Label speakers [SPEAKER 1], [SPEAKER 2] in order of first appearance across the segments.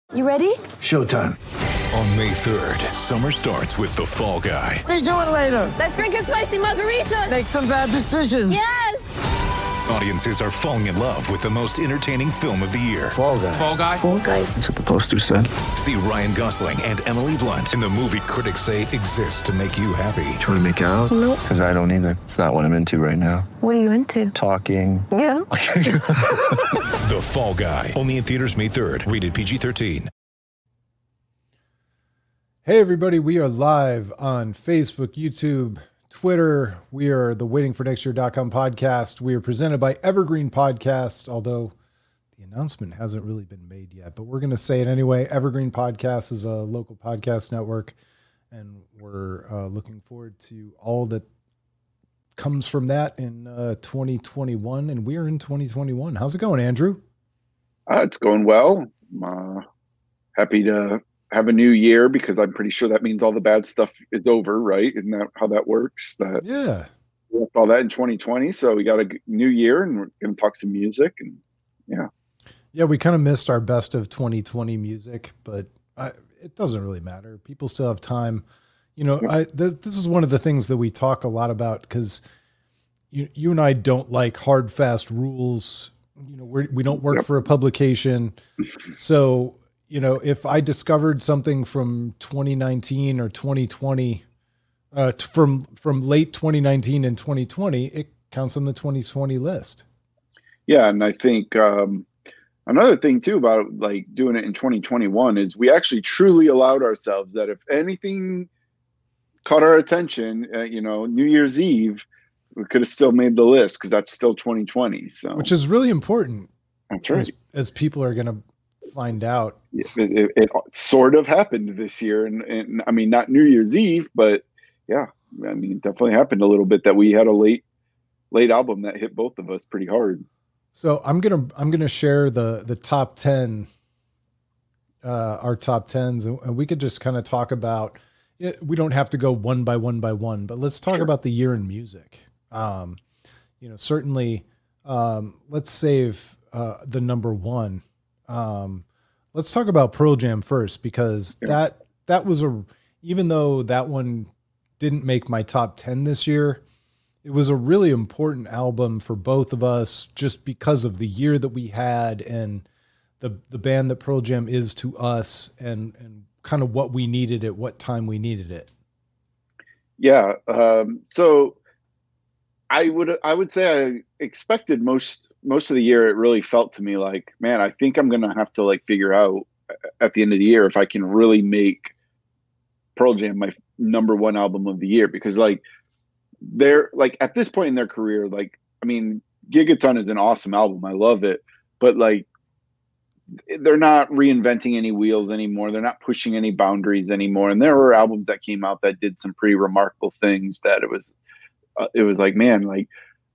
[SPEAKER 1] You ready?
[SPEAKER 2] Showtime.
[SPEAKER 3] On May 3rd, summer starts with The Fall Guy.
[SPEAKER 4] Let's do it later.
[SPEAKER 1] Let's drink a spicy margarita.
[SPEAKER 4] Make some bad decisions.
[SPEAKER 1] Yes!
[SPEAKER 3] Audiences are falling in love with the most entertaining film of the year.
[SPEAKER 2] Fall Guy.
[SPEAKER 3] Fall Guy?
[SPEAKER 1] Fall guy.
[SPEAKER 2] That's what the poster said.
[SPEAKER 3] See Ryan Gosling and Emily Blunt in the movie critics say exists to make you happy.
[SPEAKER 2] Trying to make it out?
[SPEAKER 1] Nope.
[SPEAKER 2] Because I don't either. It's not what I'm into right now.
[SPEAKER 1] What are you into?
[SPEAKER 2] Talking.
[SPEAKER 1] Yeah.
[SPEAKER 3] The Fall Guy. Only in theaters May 3rd. Rated PG-13.
[SPEAKER 5] Hey everybody, we are live on Facebook, YouTube, Twitter. We are the waitingfornextyear.com podcast. We are presented by Evergreen Podcast, although the announcement hasn't really been made yet, but we're going to say it anyway. Evergreen Podcast is a local podcast network, and we're looking forward to all that comes from that in 2021, and we are in 2021. How's it going, Andrew?
[SPEAKER 6] It's going well. I'm happy to have a new year because I'm pretty sure that means all the bad stuff is over, right? Isn't that how that works?
[SPEAKER 5] Yeah.
[SPEAKER 6] We left all that in 2020, so we got a new year, and we're going to talk some music, and
[SPEAKER 5] Yeah, we kind of missed our best of 2020 music, but it doesn't really matter. People still have time. You know, this is one of the things that we talk a lot about because you and I don't like hard, fast rules. You know, we don't work for a publication. So, you know, if I discovered something from 2019 or 2020, from late 2019 and 2020, it counts on the 2020 list.
[SPEAKER 6] Yeah, and I think another thing too about like doing it in 2021 is we actually truly allowed ourselves that if anything caught our attention, New Year's Eve, we could have still made the list because that's still 2020. So,
[SPEAKER 5] which is really important.
[SPEAKER 6] That's right.
[SPEAKER 5] As people are going to find out.
[SPEAKER 6] It sort of happened this year, and I mean, not New Year's Eve, but yeah, I mean, it definitely happened a little bit that we had a late album that hit both of us pretty hard.
[SPEAKER 5] So I'm gonna share the top 10, our top 10s, and we could just kind of talk about it. We don't have to go one by one, but let's talk about the year in music. Certainly, let's save the number one. Let's talk about Pearl Jam first, because that was even though that one didn't make my top 10 this year, it was a really important album for both of us just because of the year that we had and the band that Pearl Jam is to us and kind of what we needed at what time we needed it. Yeah.
[SPEAKER 6] So I would say I expected most of the year. It really felt to me like, man, I think I'm going to have to like figure out at the end of the year if I can really make Pearl Jam my number one album of the year, because like they're like at this point in their career, like, I mean, Gigaton is an awesome album. I love it, but like they're not reinventing any wheels anymore. They're not pushing any boundaries anymore. And there were albums that came out that did some pretty remarkable things that it was like, man, like,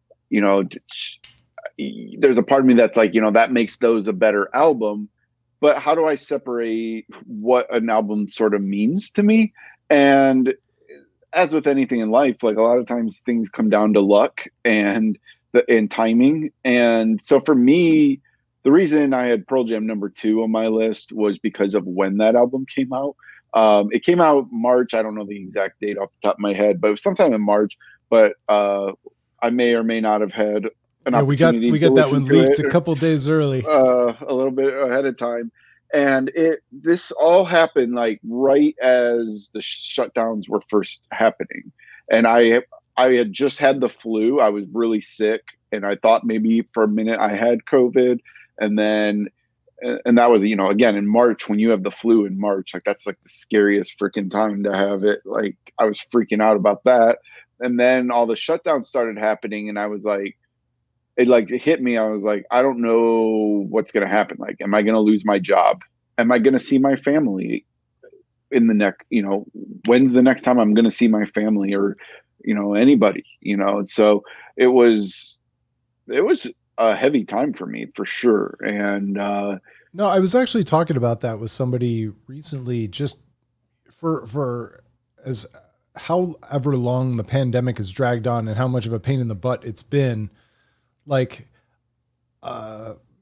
[SPEAKER 6] there's a part of me that's like, that makes those a better album, but how do I separate what an album sort of means to me? And as with anything in life, like a lot of times things come down to luck and timing. And so for me, the reason I had Pearl Jam number 2 on my list was because of when that album came out. It came out March. I don't know the exact date off the top of my head, but it was sometime in March. But I may or may not have had an opportunity. We got
[SPEAKER 5] that one leaked a couple days early,
[SPEAKER 6] a little bit ahead of time. And this all happened like right as the shutdowns were first happening. And I had just had the flu. I was really sick, and I thought maybe for a minute I had COVID. And then, and that was, again, in March, when you have the flu in March, like that's like the scariest freaking time to have it. Like I was freaking out about that. And then all the shutdowns started happening, and I was like, it hit me. I was like, I don't know what's going to happen. Like, am I going to lose my job? Am I going to see my family in the next, when's the next time I'm going to see my family or, anybody, so it was a heavy time for me for sure. And,
[SPEAKER 5] no, I was actually talking about that with somebody recently, just for as however long the pandemic has dragged on and how much of a pain in the butt it's been. Like,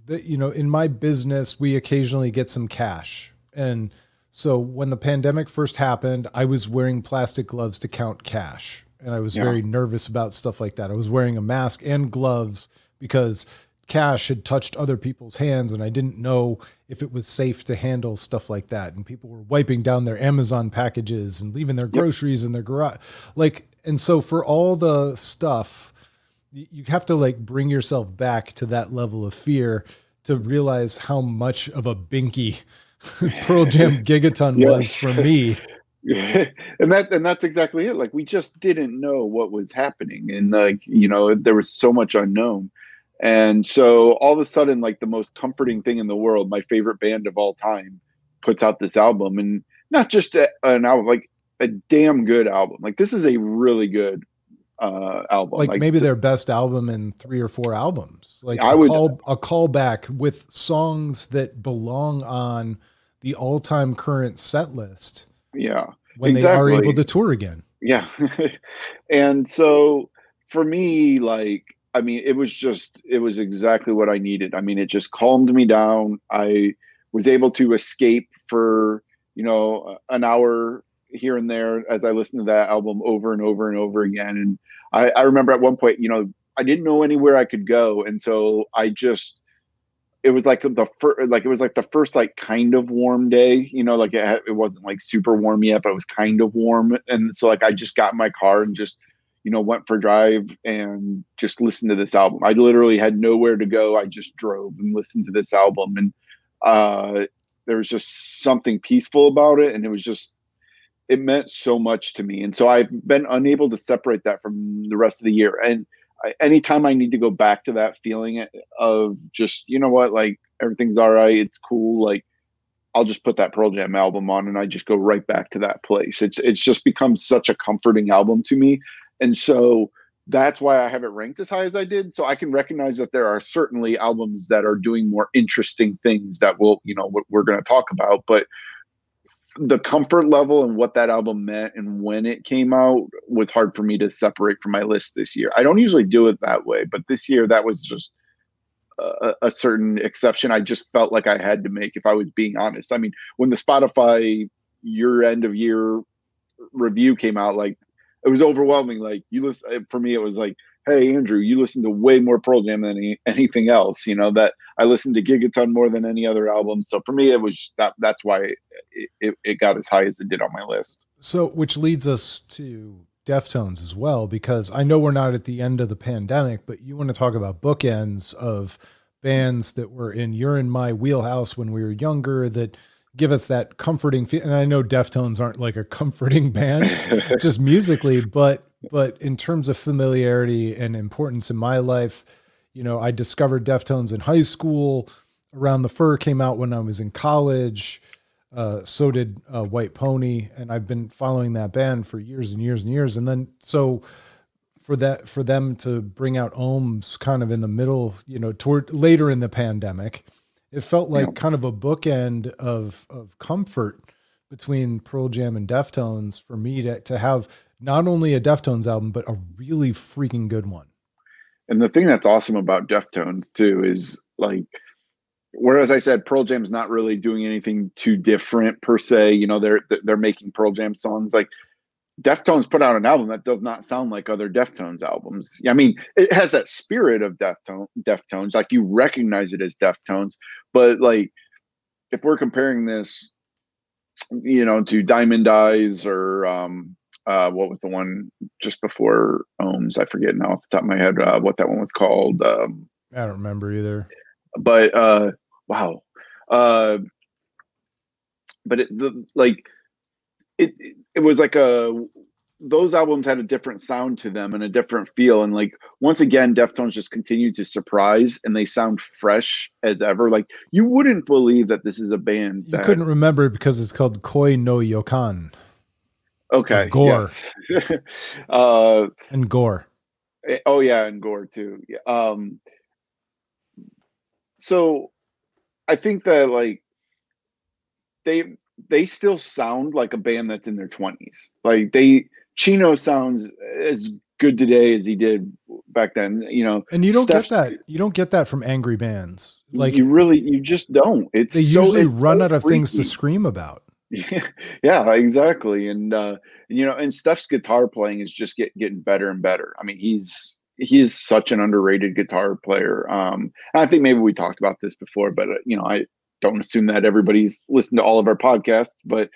[SPEAKER 5] that, you know, in my business, we occasionally get some cash. And so when the pandemic first happened, I was wearing plastic gloves to count cash. And I was very nervous about stuff like that. I was wearing a mask and gloves because cash had touched other people's hands and I didn't know if it was safe to handle stuff like that. And people were wiping down their Amazon packages and leaving their groceries in their garage. Like, and so for all the stuff, you have to like bring yourself back to that level of fear to realize how much of a binky Pearl Jam Gigaton was for me.
[SPEAKER 6] And that's exactly it. Like, we just didn't know what was happening. And like, you know, there was so much unknown. And so all of a sudden, like, the most comforting thing in the world, my favorite band of all time, puts out this album, and not just an album, like a damn good album. Like, this is a really good album.
[SPEAKER 5] Like maybe their best album in 3 or 4 albums. Like a callback with songs that belong on the all-time current set list.
[SPEAKER 6] Yeah.
[SPEAKER 5] When they are able to tour again.
[SPEAKER 6] Yeah. And so for me, like, I mean, it was exactly what I needed. I mean, it just calmed me down. I was able to escape for, you know, an hour here and there as I listened to that album over and over and over again. And I remember at one point, you know, I didn't know anywhere I could go. And so it was like the first like kind of warm day, you know, like it wasn't like super warm yet, but it was kind of warm. And so like, I just got in my car and just, you know, went for a drive and just listened to this album. I literally had nowhere to go. I just drove and listened to this album. And there was just something peaceful about it. And it meant so much to me. And so I've been unable to separate that from the rest of the year. And anytime I need to go back to that feeling of just, you know what, like, everything's all right, it's cool, like, I'll just put that Pearl Jam album on and I just go right back to that place. It's just become such a comforting album to me. And so that's why I have it ranked as high as I did. So I can recognize that there are certainly albums that are doing more interesting things that we're going to talk about, but the comfort level and what that album meant and when it came out was hard for me to separate from my list this year. I don't usually do it that way, but this year that was just a certain exception I just felt like I had to make, if I was being honest. I mean, when the Spotify year end of year review came out, like, it was overwhelming. Like, for me, it was like, hey, Andrew, you listen to way more Pearl Jam than anything else, you know, that I listened to Gigaton more than any other album. So for me, it was that's why it got as high as it did on my list.
[SPEAKER 5] So, which leads us to Deftones as well, because I know we're not at the end of the pandemic, but you want to talk about bookends of bands that were in my wheelhouse when we were younger that give us that comforting feel. And I know Deftones aren't like a comforting band just musically, but in terms of familiarity and importance in my life, you know, I discovered Deftones in high school. Around the Fur came out when I was in college. So did White Pony. And I've been following that band for years and years and years. And then, so for them to bring out Ohms kind of in the middle, you know, toward later in the pandemic, it felt like kind of a bookend of comfort between Pearl Jam and Deftones for me to have not only a Deftones album, but a really freaking good one.
[SPEAKER 6] And the thing that's awesome about Deftones too is, like, whereas I said Pearl Jam's not really doing anything too different per se, you know, they're making Pearl Jam songs. Like, Deftones put out an album that does not sound like other Deftones albums. I mean, it has that spirit of Deftones, like, you recognize it as Deftones, but like, if we're comparing this, you know, to Diamond Eyes or what was the one just before Ohms? I forget now off the top of my head what that one was called.
[SPEAKER 5] I don't remember either.
[SPEAKER 6] But wow. But it was like those albums had a different sound to them and a different feel. And like, once again, Deftones just continue to surprise, and they sound fresh as ever. Like, you wouldn't believe that this is a band
[SPEAKER 5] you couldn't remember because it's called Koi no Yokan.
[SPEAKER 6] Okay.
[SPEAKER 5] Gore.
[SPEAKER 6] Yes.
[SPEAKER 5] And Gore.
[SPEAKER 6] Oh yeah. And Gore too. Yeah. So I think that, like, they still sound like a band that's in their 20s. Like, Chino sounds as good today as he did back then.
[SPEAKER 5] And you don't
[SPEAKER 6] Steph's-
[SPEAKER 5] get that. You don't get that from angry bands. Like
[SPEAKER 6] you just don't. It's
[SPEAKER 5] they
[SPEAKER 6] so,
[SPEAKER 5] usually
[SPEAKER 6] it's
[SPEAKER 5] run
[SPEAKER 6] so
[SPEAKER 5] out of things to
[SPEAKER 6] freaky.
[SPEAKER 5] scream about.
[SPEAKER 6] Yeah, exactly. And and Steph's guitar playing is just getting better and better. I mean, he is such an underrated guitar player. I think maybe we talked about this before, but I don't assume that everybody's listened to all of our podcasts, but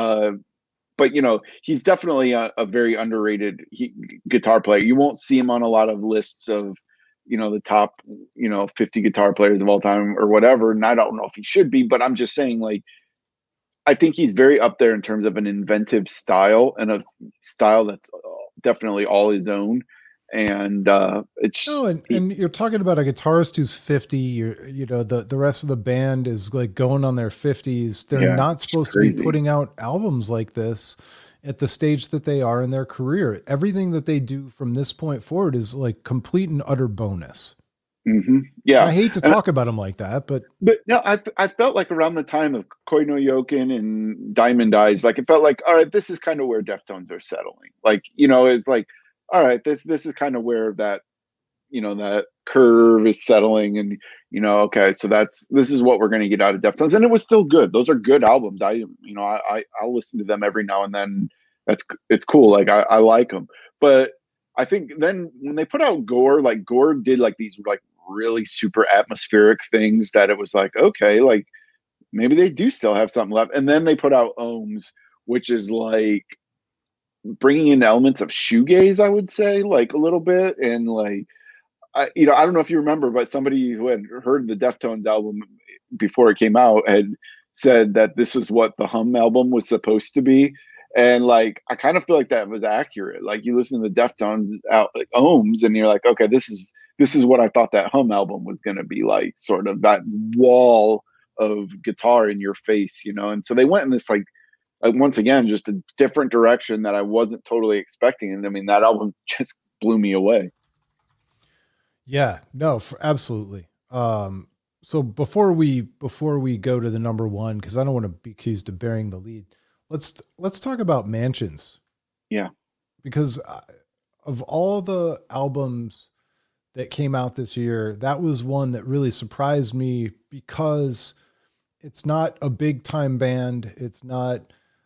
[SPEAKER 6] he's definitely a very underrated guitar player. You won't see him on a lot of lists of the top 50 guitar players of all time or whatever, and I don't know if he should be, but I'm just saying, like, I think he's very up there in terms of an inventive style, and a style that's definitely all his own. And
[SPEAKER 5] and you're talking about a guitarist who's 50. The rest of the band is like going on their 50s. They're not supposed to be putting out albums like this at the stage that they are in their career. Everything that they do from this point forward is like complete and utter bonus.
[SPEAKER 6] Mm-hmm. Yeah,
[SPEAKER 5] I hate to talk about him like that, but
[SPEAKER 6] no, I felt like around the time of Koi no Yokin and Diamond Eyes, like it felt like, all right, this is kind of where Deftones are settling. Like, it's like, all right, this is kind of where that that curve is settling, and okay, so this is what we're going to get out of Deftones, and it was still good. Those are good albums. I'll listen to them every now and then. It's cool. Like I like them, but I think then when they put out Gore, like Gore did like these like really super atmospheric things that it was like, okay, like maybe they do still have something left. And then they put out Ohms, which is like bringing in elements of shoegaze, I would say, like a little bit. And like, I don't know if you remember, but somebody who had heard the Deftones album before it came out had said that this was what the Hum album was supposed to be. And like, I kind of feel like that was accurate. Like you listen to the Deftones out like Ohms and you're like, okay, this is what I thought that Hum album was going to be like, sort of that wall of guitar in your face, And so they went in this like once again, just a different direction that I wasn't totally expecting. And I mean, that album just blew me away.
[SPEAKER 5] Yeah, no, absolutely. So before we go to the number one, because I don't want to be accused of burying the lead, let's talk about Mansions.
[SPEAKER 6] Yeah,
[SPEAKER 5] because of all the albums that came out this year, that was one that really surprised me because it's not a big time band. It's not.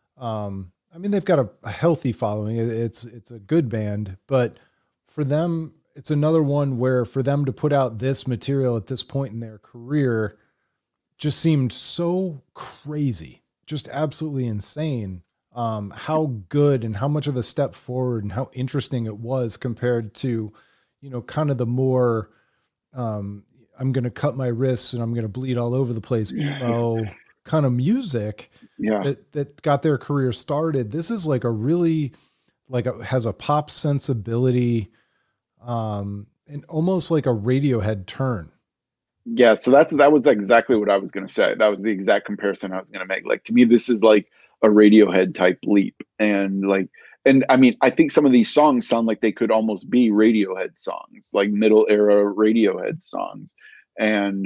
[SPEAKER 5] I mean, they've got a healthy following. It's a good band, but for them, it's another one where for them to put out this material at this point in their career just seemed so crazy, just absolutely insane. How good and how much of a step forward and how interesting it was compared to, kind of the more, I'm going to cut my wrists and I'm going to bleed all over the place emo kind of music that got their career started. This is like a really, has a pop sensibility, and almost like a Radiohead turn.
[SPEAKER 6] Yeah. So that was exactly what I was going to say. That was the exact comparison I was going to make. Like, to me, this is like a Radiohead type leap. And I mean, I think some of these songs sound like they could almost be Radiohead songs, like middle era Radiohead songs. And,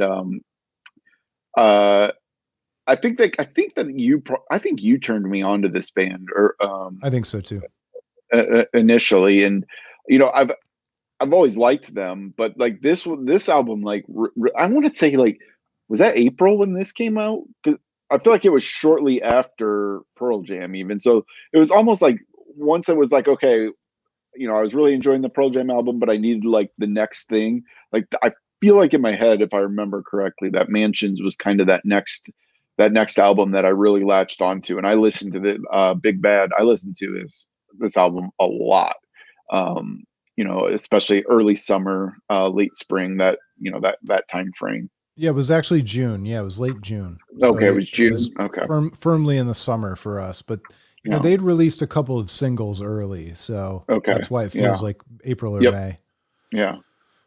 [SPEAKER 6] I think you turned me on to this band, or
[SPEAKER 5] I think so too.
[SPEAKER 6] Initially, and I've always liked them, but like this album, like I want to say, like, was that April when this came out? 'Cause I feel like it was shortly after Pearl Jam, even. So it was almost like once it was like, okay, I was really enjoying the Pearl Jam album, but I needed like the next thing. Like I feel like in my head, if I remember correctly, that Mansions was kind of that next album that I really latched onto, and I listened to the Big Bad. I listened to this album a lot, especially early summer, late spring, that time frame.
[SPEAKER 5] Yeah, it was actually June. Yeah, it was late June.
[SPEAKER 6] Okay, so it was June. Okay,
[SPEAKER 5] firmly in the summer for us, but they'd released a couple of singles early, so that's why it feels like April or May.
[SPEAKER 6] Yeah.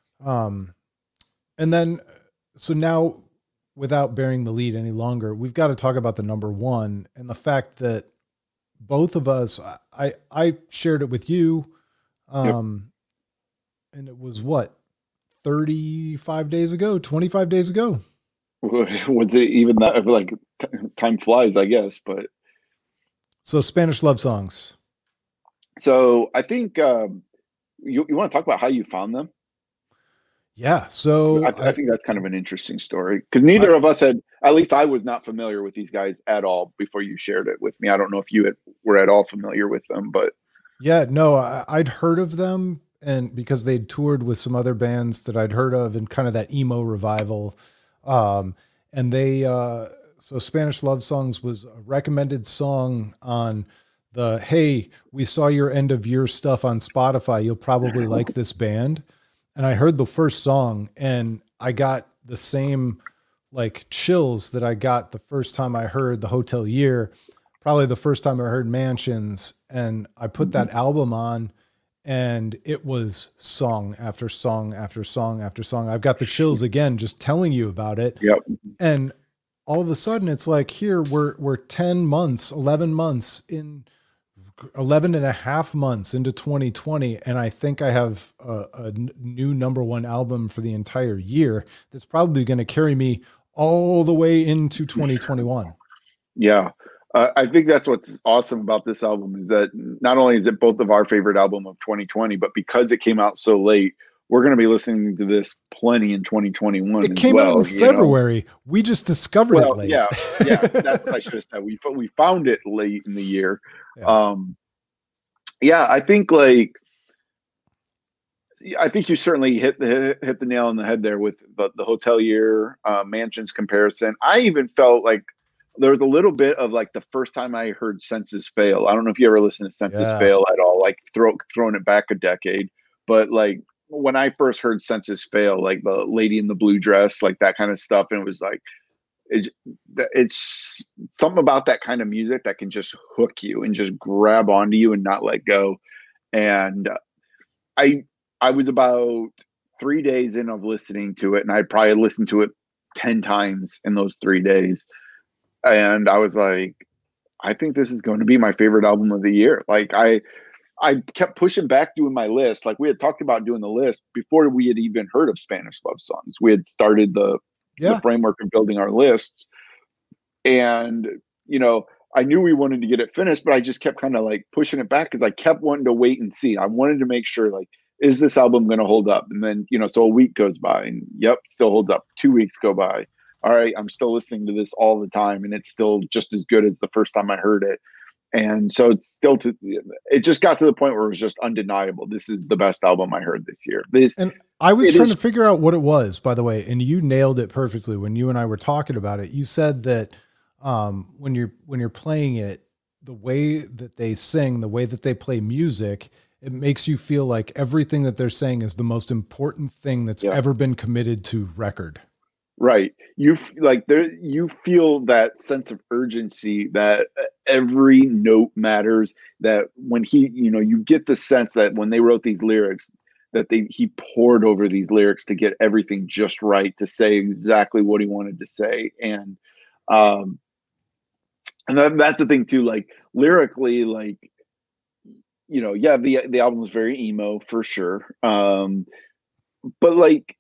[SPEAKER 5] And then so now, without bearing the lead any longer, we've got to talk about the number one and the fact that both of us, I shared it with you, and it was what, 35 days ago, 25 days ago.
[SPEAKER 6] Was it even that? Like, time flies, I guess. But
[SPEAKER 5] so Spanish Love Songs.
[SPEAKER 6] So I think you want to talk about how you found them?
[SPEAKER 5] Yeah. So
[SPEAKER 6] I think that's kind of an interesting story because neither of us had, at least I was not familiar with these guys at all before you shared it with me. I don't know if you were at all familiar with them, but
[SPEAKER 5] yeah, no, I'd heard of them, and because they'd toured with some other bands that I'd heard of and kind of that emo revival. And they, so Spanish Love Songs was a recommended song on the, hey, we saw your end of year stuff on Spotify. You'll probably like this band. And I heard the first song and I got the same like chills that I got the first time I heard The Hotel Year, probably the first time I heard Mansions. And I put that album on and it was song after song after song after song. I've got the chills again, just telling you about it.
[SPEAKER 6] Yep.
[SPEAKER 5] And all of a sudden it's like, here we're 10 months, 11 months in 11 and a half months into 2020. And I think I have a new number one album for the entire year. That's probably going to carry me all the way into 2021.
[SPEAKER 6] Yeah. I think that's what's awesome about this album is that not only is it both of our favorite album of 2020, but because it came out so late, we're going to be listening to this plenty in 2021.
[SPEAKER 5] It came out in February. We just discovered it late.
[SPEAKER 6] Yeah, that's what I should have said. We found it late in the year.
[SPEAKER 5] Yeah.
[SPEAKER 6] I think you certainly hit the nail on the head there with the Hotel Year, Mansions comparison. I even felt like there was a little bit of like the first time I heard Senses Fail. I don't know if you ever listened to Senses Fail at all, like throwing it back a decade, but like when I first heard Senses Fail, like the Lady in the Blue Dress, like that kind of stuff. And it was like, it's something about that kind of music that can just hook you and just grab onto you and not let go. And I was about 3 days in of listening to it, and I probably listened to it 10 times in those 3 days. And I was like, I think this is going to be my favorite album of the year. Like I kept pushing back doing my list. Like we had talked about doing the list before we had even heard of Spanish Love Songs. We had started the framework of building our lists. And, I knew we wanted to get it finished, but I just kept kind of like pushing it back because I kept wanting to wait and see. I wanted to make sure, like, is this album going to hold up? And then, so a week goes by and still holds up. 2 weeks go by. All right, I'm still listening to this all the time and it's still just as good as the first time I heard it. And so it just got to the point where it was just undeniable. This is the best album I heard this year.
[SPEAKER 5] And I was trying to figure out what it was, by the way, and you nailed it perfectly when you and I were talking about it. You said that when you're playing it, the way that they sing, the way that they play music, it makes you feel like everything that they're saying is the most important thing that's ever been committed to record.
[SPEAKER 6] Right. You feel that sense of urgency that every note matters, that when you get the sense that when they wrote these lyrics, that he poured over these lyrics to get everything just right, to say exactly what he wanted to say. And that's the thing too, like lyrically, like, the album is very emo for sure. But like,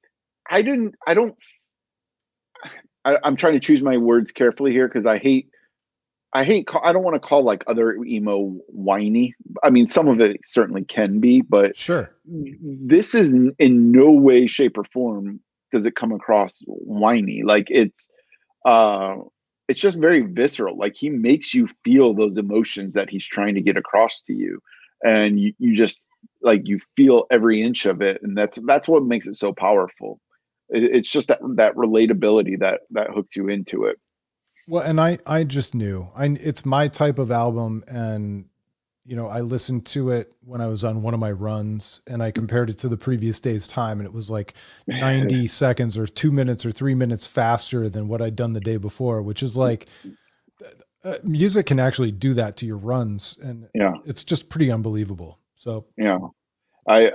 [SPEAKER 6] I'm trying to choose my words carefully here because I don't want to call like other emo whiny. I mean, some of it certainly can be, but
[SPEAKER 5] sure,
[SPEAKER 6] this is in no way, shape, or form does it come across whiny. Like it's just very visceral. Like he makes you feel those emotions that he's trying to get across to you, and you just like you feel every inch of it, and that's what makes it so powerful. It's just that relatability that hooks you into it.
[SPEAKER 5] Well, and I just knew it's my type of album. And, I listened to it when I was on one of my runs and I compared it to the previous day's time. And it was like 90 seconds or 2 minutes or 3 minutes faster than what I'd done the day before, which is like music can actually do that to your runs. And it's just pretty unbelievable. So,
[SPEAKER 6] I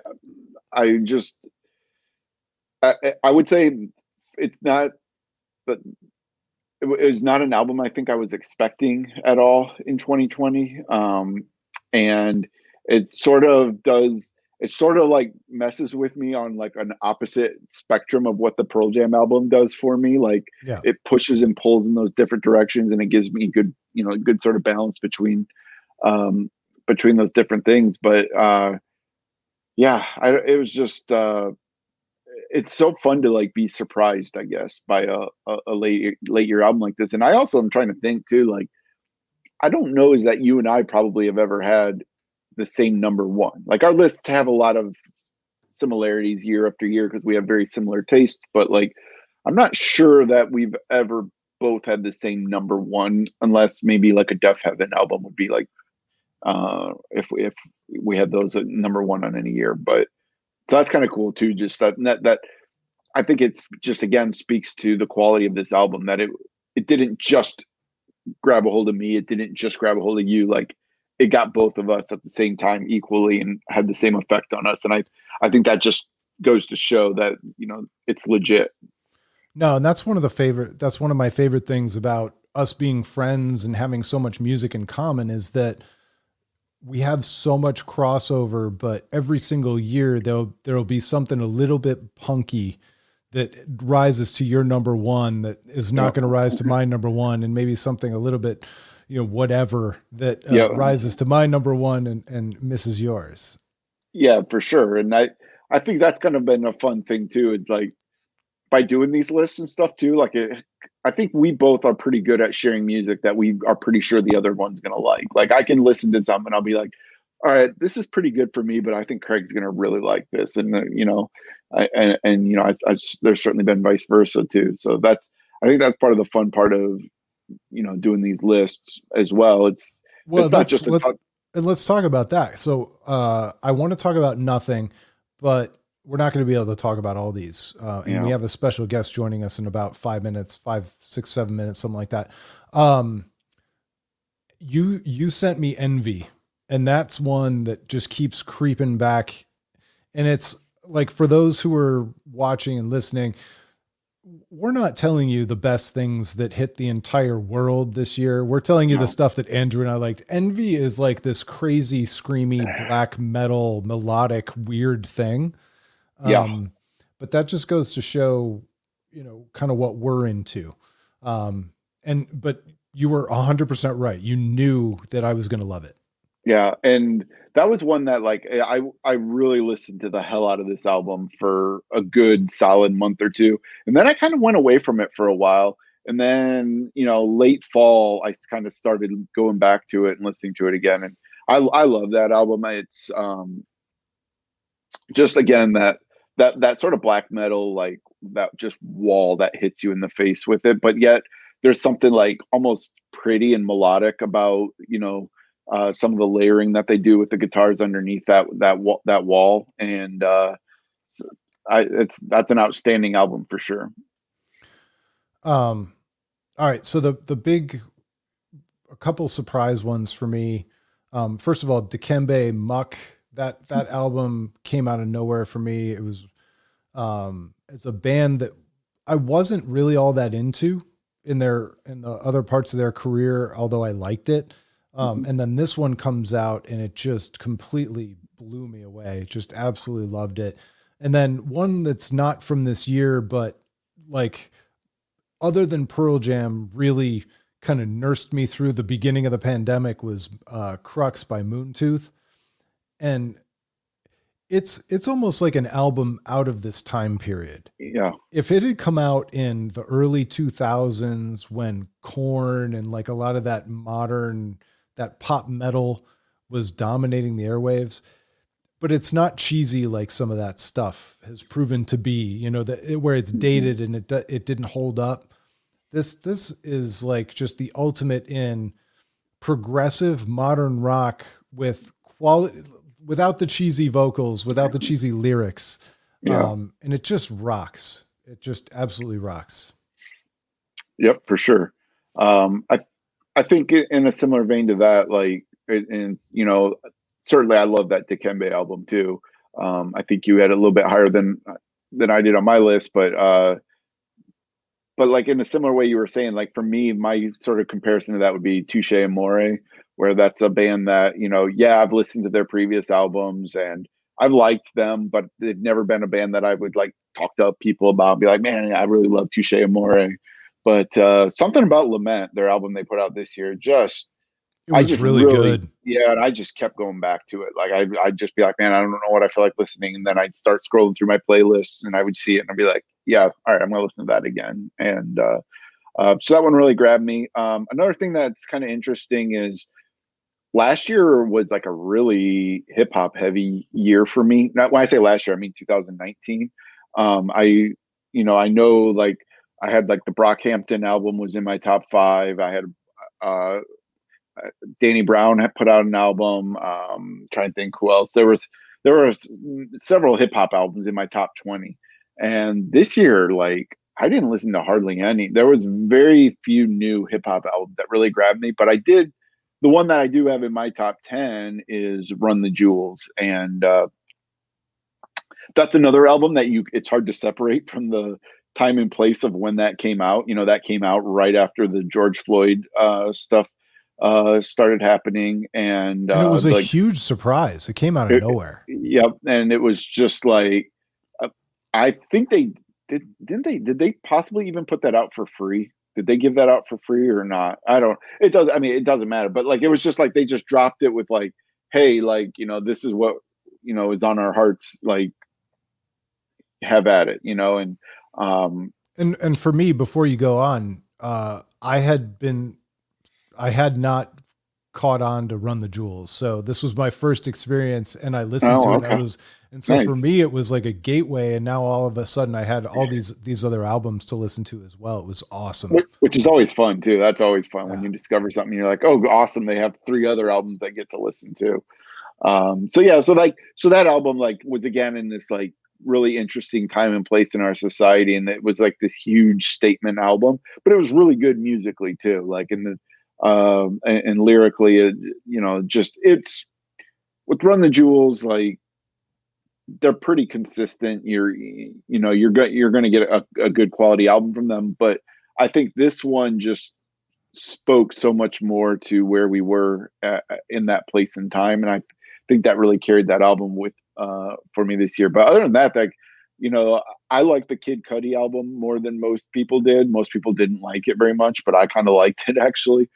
[SPEAKER 6] would say it's not, but it was not an album I think I was expecting at all in 2020. And it sort of like messes with me on like an opposite spectrum of what the Pearl Jam album does for me. Like it pushes and pulls in those different directions and it gives me good sort of balance between those different things. But yeah, it was just it's so fun to like be surprised, I guess, by a late year album like this. And I also am trying to think too, like I don't know is that you and I probably have ever had the same number one. Like our lists have a lot of similarities year after year because we have very similar tastes, but like I'm not sure that we've ever both had the same number one, unless maybe like a Def Heaven album would be like if we had those at number one on any year. But so that's kind of cool too. Just that I think it's just again speaks to the quality of this album that it didn't just grab a hold of me. It didn't just grab a hold of you. Like it got both of us at the same time equally and had the same effect on us. And I think that just goes to show that, you know, it's legit.
[SPEAKER 5] No, and that's one of my favorite things about us being friends and having so much music in common is that we have so much crossover, but every single year there'll be something a little bit punky that rises to your number one that is not going to rise to my number one, and maybe something a little bit, you know, whatever that rises to my number one and misses yours.
[SPEAKER 6] Yeah, for sure. And I think that's kind of been a fun thing too. It's like by doing these lists and stuff too, like I think we both are pretty good at sharing music that we are pretty sure the other one's going to like. Like I can listen to some and I'll be like, all right, this is pretty good for me, but I think Craig's going to really like this. And you know, you know, there's certainly been vice versa too. So I think that's part of the fun part of, you know, doing these lists as well. It's not just
[SPEAKER 5] and let's talk about that. So I want to talk about Nothing, but we're not going to be able to talk about all these. And we have a special guest joining us in about 5 minutes, 5, 6, 7 minutes, something like that. You sent me Envy, and that's one that just keeps creeping back. And it's like, for those who are watching and listening, we're not telling you the best things that hit the entire world this year. We're telling you the stuff that Andrew and I liked. Envy is like this crazy, screamy, black metal, melodic, weird thing. But that just goes to show, you know, kind of what we're into. But you were 100% right. You knew that I was going to love it.
[SPEAKER 6] Yeah. And that was one that like, I really listened to the hell out of this album for a good solid month or two. And then I kind of went away from it for a while. And then, you know, late fall, I kind of started going back to it and listening to it again. And I love that album. It's just, again, that sort of black metal, like that just wall that hits you in the face with it. But yet there's something like almost pretty and melodic about, you know, some of the layering that they do with the guitars underneath that wall. And that's an outstanding album for sure.
[SPEAKER 5] All right. So a couple surprise ones for me. First of all, Dikembe Muck, that album came out of nowhere for me. It was, it's a band that I wasn't really all that into in the other parts of their career, although I liked it. And then this one comes out and it just completely blew me away. Just absolutely loved it. And then one that's not from this year, but like other than Pearl Jam really kind of nursed me through the beginning of the pandemic was Crux by Moontooth. And it's almost like an album out of this time period.
[SPEAKER 6] Yeah.
[SPEAKER 5] If it had come out in the early 2000s when Korn and like a lot of that pop metal was dominating the airwaves, but it's not cheesy like some of that stuff has proven to be, you know, where it's dated and it didn't hold up. This is like just the ultimate in progressive modern rock with quality, without the cheesy vocals, without the cheesy lyrics. And it just rocks. It just absolutely rocks.
[SPEAKER 6] Yep, for sure. I think in a similar vein to that, like, and you know, certainly I love that Dikembe album too. I think you had a little bit higher than I did on my list, but like in a similar way you were saying, like for me, my sort of comparison to that would be Touche Amore, where that's a band that, you know, I've listened to their previous albums and I've liked them, but they've never been a band that I would like talk to people about and be like, man, I really love Touche Amore. But something about Lament, their album they put out this year, just
[SPEAKER 5] It was really good.
[SPEAKER 6] Yeah, and I just kept going back to it. Like I'd just be like, man, I don't know what I feel like listening, and then I'd start scrolling through my playlists, and I would see it, and I'd be like, yeah, all right, I'm gonna listen to that again. And so that one really grabbed me. Another thing that's kind of interesting is last year was like a really hip hop heavy year for me. Not when I say last year, I mean 2019. I know like I had like the Brockhampton album was in my top 5. I had Danny Brown had put out an album. Trying to think who else. There were several hip hop albums in my top 20. And this year, like I didn't listen to hardly any. There was very few new hip hop albums that really grabbed me, but I did. The one that I do have in my top 10 is Run the Jewels. And that's another album that it's hard to separate from the time and place of when that came out. You know, that came out right after the George Floyd stuff started happening, and
[SPEAKER 5] it was a huge surprise. It came out of nowhere.
[SPEAKER 6] Yep, and it was just like I think did they possibly even put that out for free? Did they give that out for free or not? It doesn't matter. But like it was just like they just dropped it with like, hey, like, you know, this is what, you know, is on our hearts, like have at it, you know. And
[SPEAKER 5] for me, before you go on, I had not caught on to Run the Jewels. So this was my first experience, and I listened to it.
[SPEAKER 6] Okay.
[SPEAKER 5] Nice. For me, it was like a gateway. And now all of a sudden I had all these other albums to listen to as well. It was awesome.
[SPEAKER 6] Which is always fun too. That's always fun when you discover something. You're like, oh, awesome. They have 3 other albums I get to listen to. So that album like was again in this like really interesting time and place in our society. And it was like this huge statement album, but it was really good musically too. Like and lyrically, you know, just it's with Run the Jewels, like they're pretty consistent. You're going to get a good quality album from them, but I think this one just spoke so much more to where we were in that place and time, and I think that really carried that album with for me this year. But other than that, like, you know, I like the Kid Cudi album more than most people did. Most people didn't like it very much, but I kind of liked it actually.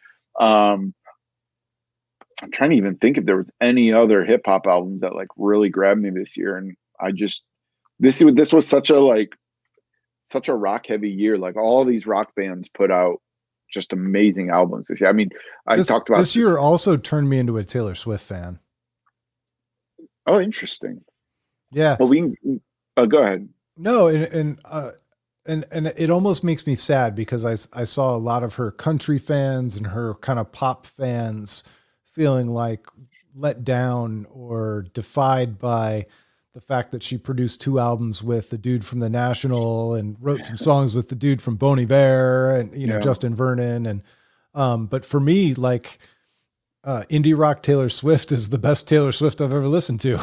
[SPEAKER 6] I'm trying to even think if there was any other hip hop albums that like really grabbed me this year. And I just, this was such a rock heavy year. Like all these rock bands put out just amazing albums this year. I mean, talked about
[SPEAKER 5] this year also turned me into a Taylor Swift fan.
[SPEAKER 6] Oh, interesting.
[SPEAKER 5] Yeah.
[SPEAKER 6] Well, go ahead.
[SPEAKER 5] No. And it almost makes me sad because I saw a lot of her country fans and her kind of pop fans feeling like let down or defied by the fact that she produced 2 albums with the dude from The National and wrote some songs with the dude from Bon Iver and, you know, Justin Vernon. And, but for me, like, indie rock Taylor Swift is the best Taylor Swift I've ever listened to.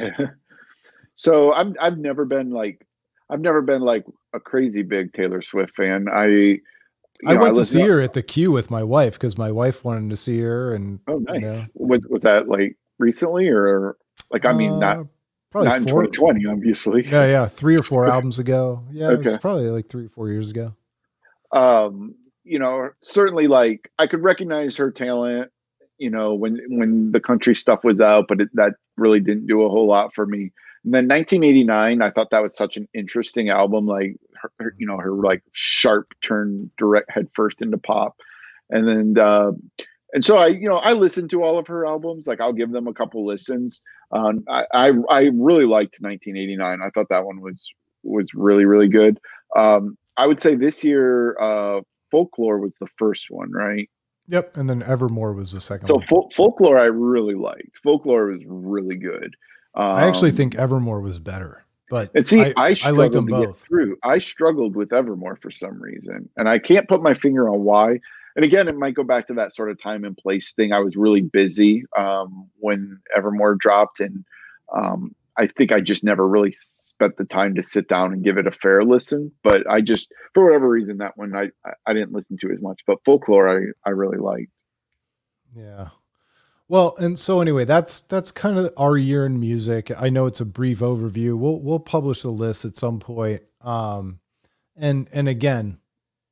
[SPEAKER 6] So I've never been like a crazy big Taylor Swift fan. I
[SPEAKER 5] went to see her at the Q with my wife because my wife wanted to see her. And
[SPEAKER 6] oh, nice.
[SPEAKER 5] You know,
[SPEAKER 6] was that like recently or like, I mean, not in 2020, obviously.
[SPEAKER 5] Yeah. 3 or 4 albums ago. Yeah.
[SPEAKER 6] Okay.
[SPEAKER 5] It was probably like 3 or 4 years ago.
[SPEAKER 6] You know, certainly like I could recognize her talent, you know, when the country stuff was out, but that really didn't do a whole lot for me. And then 1989, I thought that was such an interesting album, like her you know, her like sharp turn direct headfirst into pop. And then, and so I listened to all of her albums. Like I'll give them a couple listens. I really liked 1989. I thought that one was really, really good. I would say this year, Folklore was the first one, right?
[SPEAKER 5] Yep. And then Evermore was the second
[SPEAKER 6] so
[SPEAKER 5] one.
[SPEAKER 6] So Folklore I really liked. Folklore was really good.
[SPEAKER 5] I actually think Evermore was better, but
[SPEAKER 6] and see, I
[SPEAKER 5] liked them both.
[SPEAKER 6] I struggled with Evermore for some reason, and I can't put my finger on why. And again, it might go back to that sort of time and place thing. I was really busy when Evermore dropped, and I think I just never really spent the time to sit down and give it a fair listen. But I just, for whatever reason, that one I didn't listen to as much. But Folklore I really liked.
[SPEAKER 5] Yeah. Well, and so anyway, that's kind of our year in music. I know it's a brief overview. We'll publish the list at some point. And again,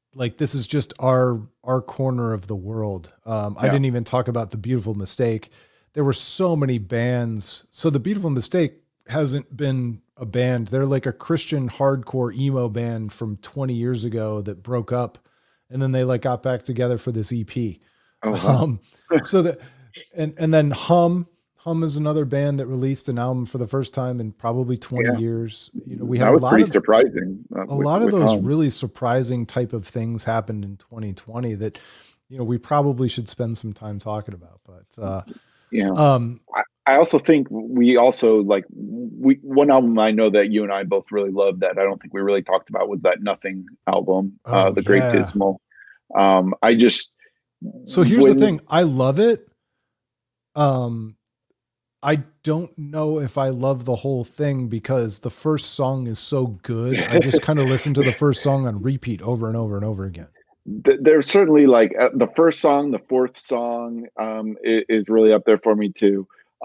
[SPEAKER 5] like this is just our corner of the world. I didn't even talk about The Beautiful Mistake. There were so many bands. So The Beautiful Mistake hasn't been a band. They're like a Christian hardcore emo band from 20 years ago that broke up, and then they like got back together for this EP. So that, and then Hum is another band that released an album for the first time in probably 20 years. You know, we had
[SPEAKER 6] that was pretty
[SPEAKER 5] surprising. A lot of those
[SPEAKER 6] Hum.
[SPEAKER 5] really surprising type of things happened in 2020 that, you know, we probably should spend some time talking about, but,
[SPEAKER 6] I also think we also one album I know that you and I both really loved that I don't think we really talked about was that Nothing album, The Great Dismal. So
[SPEAKER 5] here's the thing. I love it. I don't know if I love the whole thing because the first song is so good. I just kind of listen to the first song on repeat over and over and over again.
[SPEAKER 6] There's certainly like the first song, the fourth song is really up there for me too.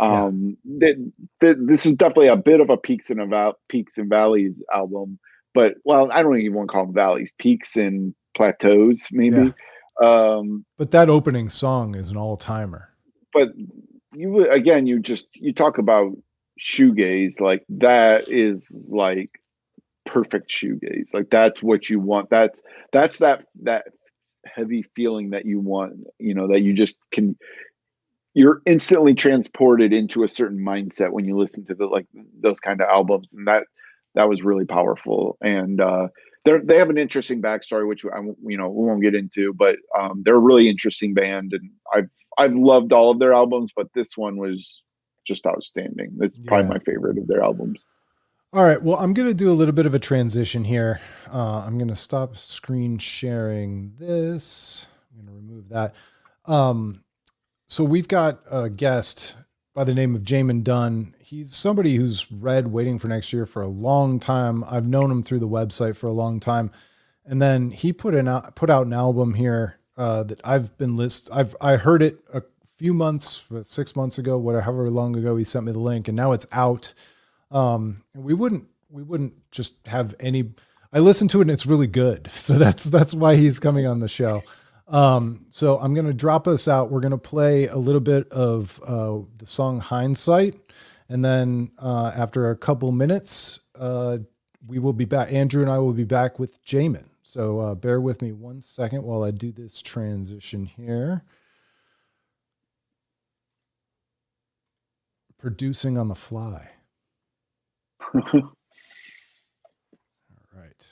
[SPEAKER 6] This is definitely a bit of a peaks and valleys album, but I don't even want to call them valleys, peaks and plateaus maybe.
[SPEAKER 5] But that opening song is an all timer.
[SPEAKER 6] But you talk about shoegaze, like that is like perfect shoegaze. Like that's what you want. That's that heavy feeling that you want, you know, that you just can, you're instantly transported into a certain mindset when you listen to those kind of albums. And that was really powerful. And they have an interesting backstory, which we won't get into, but they're a really interesting band, and I've loved all of their albums, but this one was just outstanding. This is probably my favorite of their albums.
[SPEAKER 5] All right. Well, I'm going to do a little bit of a transition here. I'm going to stop screen sharing this. I'm going to remove that. So we've got a guest by the name of Jamin Dunn. He's somebody who's read Waiting for Next Year for a long time. I've known him through the website for a long time. And then he put out an album here that I've been I heard it a few months, 6 months ago, however long ago he sent me the link, and now it's out. And we wouldn't just have any, I listened to it and it's really good. So that's why he's coming on the show. So I'm going to drop us out. We're going to play a little bit of the song Hindsight. And then after a couple minutes, we will be back. Andrew and I will be back with Jamin. So bear with me 1 second while I do this transition here. Producing on the fly. All right.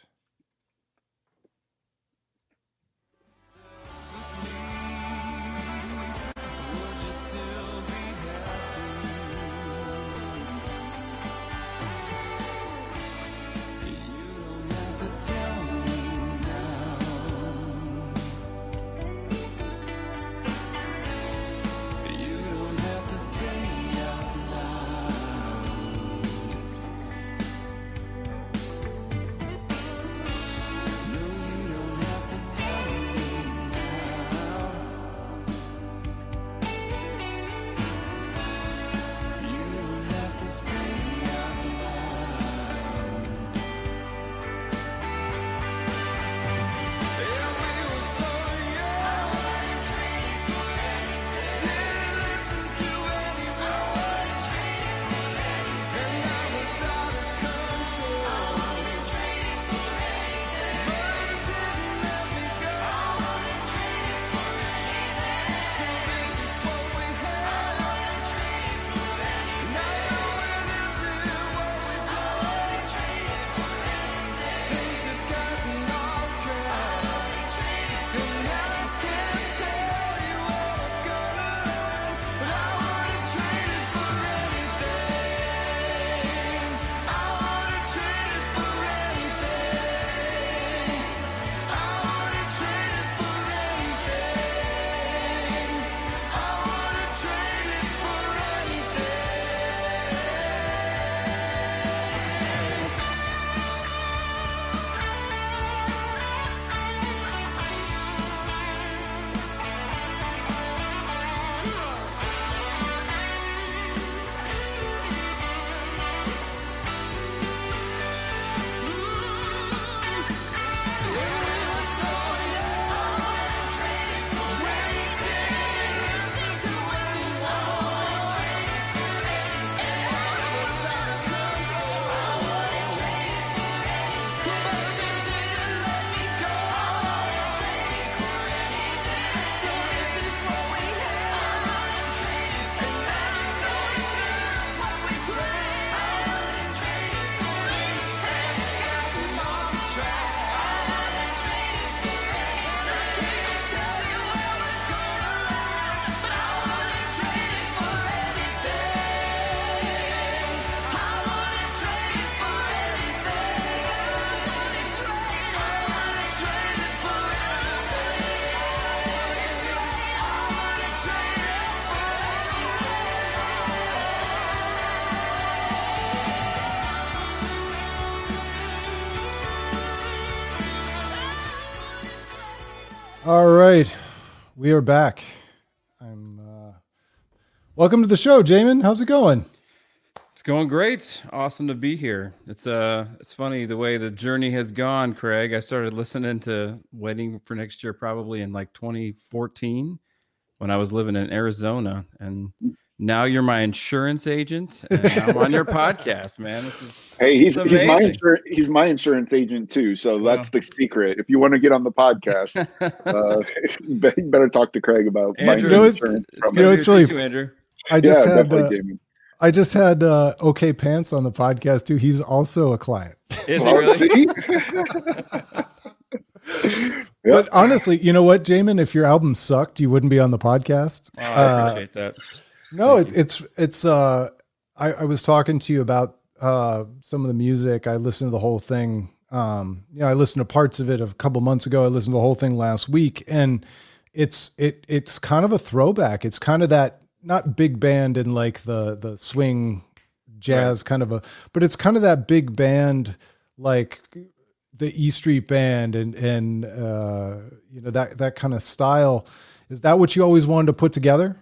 [SPEAKER 5] All right, we are back. Welcome to the show, Jamin. How's it going?
[SPEAKER 7] It's going great. Awesome to be here. It's funny the way the journey has gone, Craig. I started listening to Waiting for Next Year probably in like 2014 when I was living in Arizona, and now you're my insurance agent, and I'm on your podcast, man.
[SPEAKER 6] He's my insurance agent too. So that's the secret. If you want to get on the podcast, you better talk to Craig about
[SPEAKER 7] Andrew,
[SPEAKER 6] my insurance.
[SPEAKER 5] It's really
[SPEAKER 7] too, Andrew.
[SPEAKER 5] I just had OK Pants on the podcast too. He's also a client.
[SPEAKER 7] Is he really?
[SPEAKER 5] But honestly, you know what, Jamin? If your album sucked, you wouldn't be on the podcast.
[SPEAKER 7] Oh, I appreciate that.
[SPEAKER 5] No, it's I was talking to you about some of the music. I listened to the whole thing. I listened to parts of it a couple months ago. I listened to the whole thing last week, and it's kind of a throwback. It's kind of that, not big band in like the swing jazz kind of but it's kind of that big band, like the E Street Band and that kind of style. Is that what you always wanted to put together?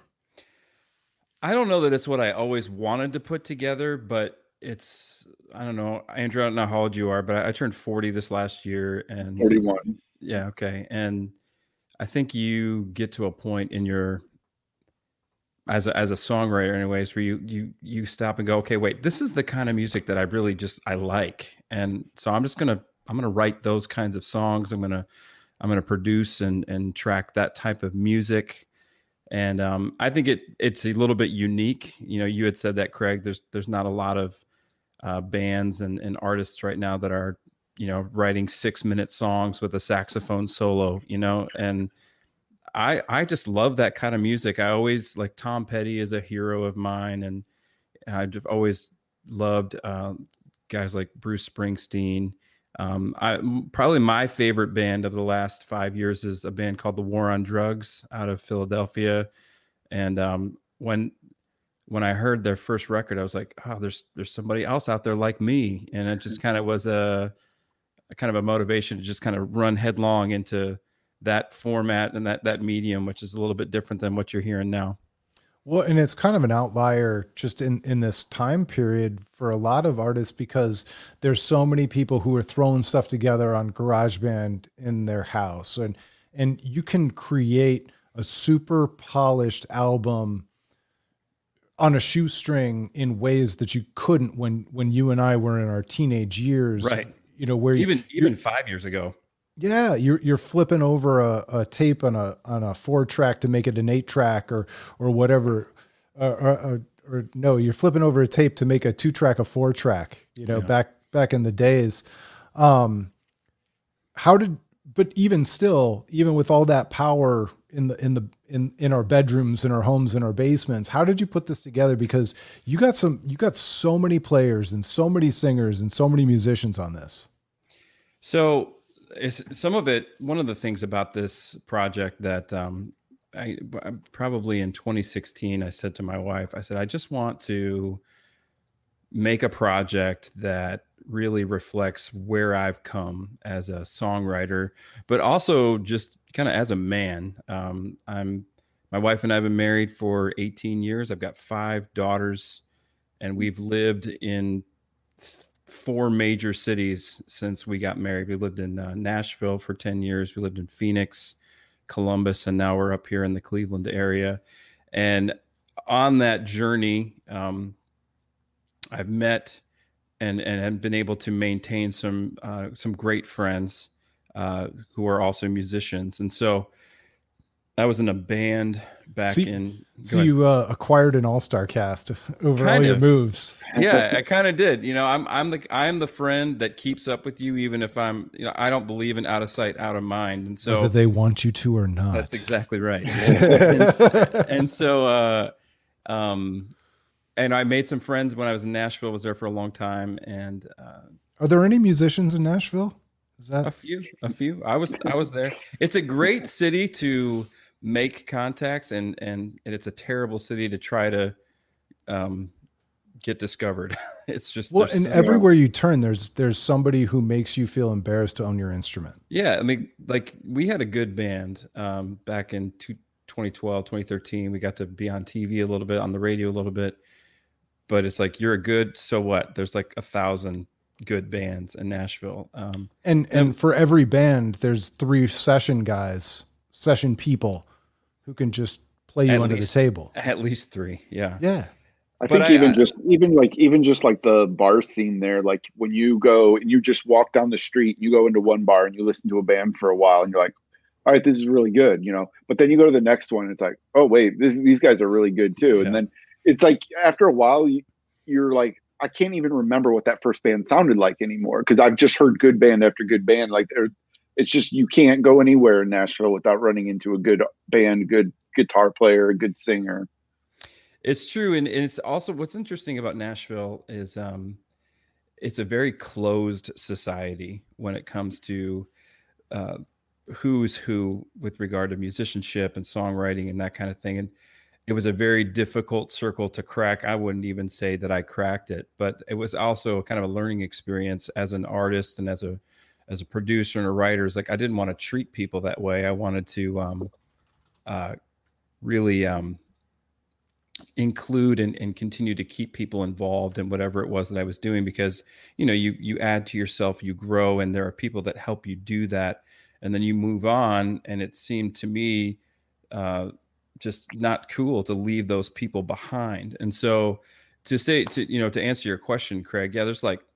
[SPEAKER 7] I don't know that it's what I always wanted to put together, but I don't know. Andrew, I don't know how old you are, but I turned 40 this last year, and
[SPEAKER 6] 41.
[SPEAKER 7] Yeah. Okay. And I think you get to a point in your, as a songwriter anyways, where you stop and go, okay, wait, this is the kind of music that I like. And so I'm going to write those kinds of songs. I'm going to produce and track that type of music. And I think it's a little bit unique. You had said that, Craig, there's not a lot of bands and artists right now that are, writing 6-minute songs with a saxophone solo, and I just love that kind of music. I always, like, Tom Petty is a hero of mine. And I've always loved guys like Bruce Springsteen. Probably my favorite band of the last 5 years is a band called The War on Drugs out of Philadelphia. And when I heard their first record, I was like, oh, there's somebody else out there like me. And it just kind of was a kind of a motivation to just kind of run headlong into that format and that medium, which is a little bit different than what you're hearing now.
[SPEAKER 5] Well, and it's kind of an outlier just in this time period for a lot of artists, because there's so many people who are throwing stuff together on GarageBand in their house, and you can create a super polished album on a shoestring in ways that you couldn't when you and I were in our teenage years,
[SPEAKER 7] right?
[SPEAKER 5] Where
[SPEAKER 7] even 5 years ago.
[SPEAKER 5] Yeah, you're flipping over a tape on a 4-track to make it an 8-track or whatever, or no, you're flipping over a tape to make a 2-track a 4-track. Back in the days, but even still, even with all that power in our bedrooms, in our homes, in our basements, how did you put this together? Because you got so many players and so many singers and so many musicians on this.
[SPEAKER 7] So. Some of it, one of the things about this project that I probably in 2016, I said to my wife, I said, I just want to make a project that really reflects where I've come as a songwriter, but also just kind of as a man. My wife and I have been married for 18 years. I've got 5 daughters, and we've lived in 4 major cities since we got married. We lived in Nashville for 10 years. We lived in Phoenix, Columbus, and now we're up here in the Cleveland area. And on that journey, I've met and have been able to maintain some great friends who are also musicians. And so I was in a band back in.
[SPEAKER 5] So you acquired an all-star cast over all your moves.
[SPEAKER 7] Yeah, I kind of did. I'm the friend that keeps up with you, even if I don't believe in out of sight, out of mind. And so
[SPEAKER 5] whether they want you to or not.
[SPEAKER 7] That's exactly right. and so, and I made some friends when I was in Nashville. Was there for a long time. And
[SPEAKER 5] are there any musicians in Nashville? Is that
[SPEAKER 7] a few? I was there. It's a great city to make contacts, and it's a terrible city to try to get discovered. It's just,
[SPEAKER 5] well, and everywhere you turn, there's somebody who makes you feel embarrassed to own your instrument.
[SPEAKER 7] Yeah. I mean, like we had a good band back in 2012, 2013. We got to be on TV a little bit, on the radio a little bit, but it's like, you're a good, so what? There's like 1,000 good bands in Nashville.
[SPEAKER 5] And for every band, there's 3 session people who can just play you under the table.
[SPEAKER 7] At least 3. Yeah.
[SPEAKER 5] Yeah.
[SPEAKER 6] I think even just like the bar scene there, like when you go and you just walk down the street, you go into one bar and you listen to a band for a while and you're like, all right, this is really good, you know, but then you go to the next one and it's like, oh wait, these guys are really good too. Yeah. And then it's like, after a while you're like, I can't even remember what that first band sounded like anymore. Cause I've just heard good band after good band. Like it's just, you can't go anywhere in Nashville without running into a good band, good guitar player, a good singer.
[SPEAKER 7] It's true. And it's also, what's interesting about Nashville is it's a very closed society when it comes to who's who with regard to musicianship and songwriting and that kind of thing. And it was a very difficult circle to crack. I wouldn't even say that I cracked it, but it was also kind of a learning experience as an artist and as a producer and a writer. It's like, I didn't want to treat people that way. I wanted to really include and continue to keep people involved in whatever it was that I was doing, because, you know, you add to yourself, you grow, and there are people that help you do that. And then you move on. And it seemed to me just not cool to leave those people behind. And so to answer your question, Craig, yeah, there's like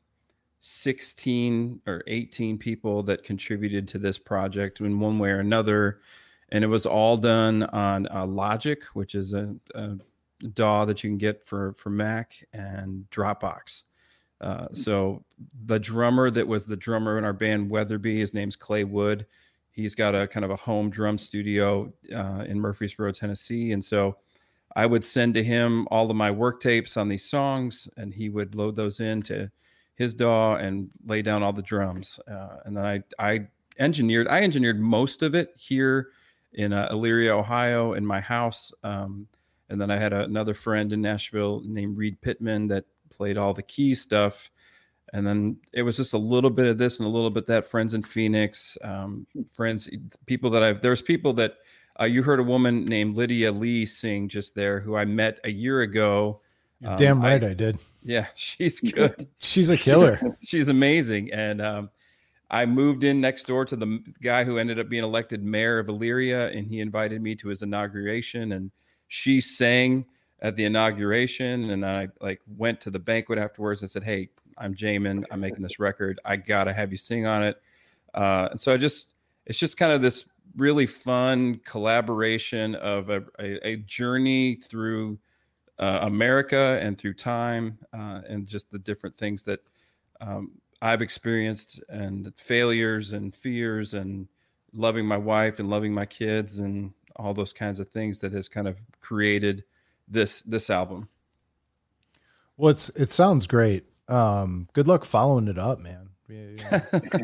[SPEAKER 7] 16 or 18 people that contributed to this project in one way or another. And it was all done on Logic, which is a DAW that you can get for Mac, and Dropbox. So the drummer that was the drummer in our band, Weatherby, his name's Clay Wood. He's got a kind of a home drum studio in Murfreesboro, Tennessee. And so I would send to him all of my work tapes on these songs, and he would load those into his DAW and lay down all the drums. And then I engineered most of it here in Elyria, Ohio, in my house. And then I had another friend in Nashville named Reed Pittman that played all the key stuff. And then it was just a little bit of this and a little bit that. Friends in Phoenix, people that you heard a woman named Lydia Lee sing just there, who I met a year ago.
[SPEAKER 5] You're damn right I did.
[SPEAKER 7] Yeah, she's good.
[SPEAKER 5] She's a killer.
[SPEAKER 7] She's amazing. And I moved in next door to the guy who ended up being elected mayor of Elyria, and he invited me to his inauguration, and she sang at the inauguration. And I went to the banquet afterwards and said, "Hey, I'm Jamin. I'm making this record. I got to have you sing on it." And so it's just kind of this really fun collaboration of a journey through America and through time, and just the different things that I've experienced, and failures and fears, and loving my wife and loving my kids, and all those kinds of things that has kind of created this album.
[SPEAKER 5] Well, it sounds great. Good luck following it up, man. Yeah.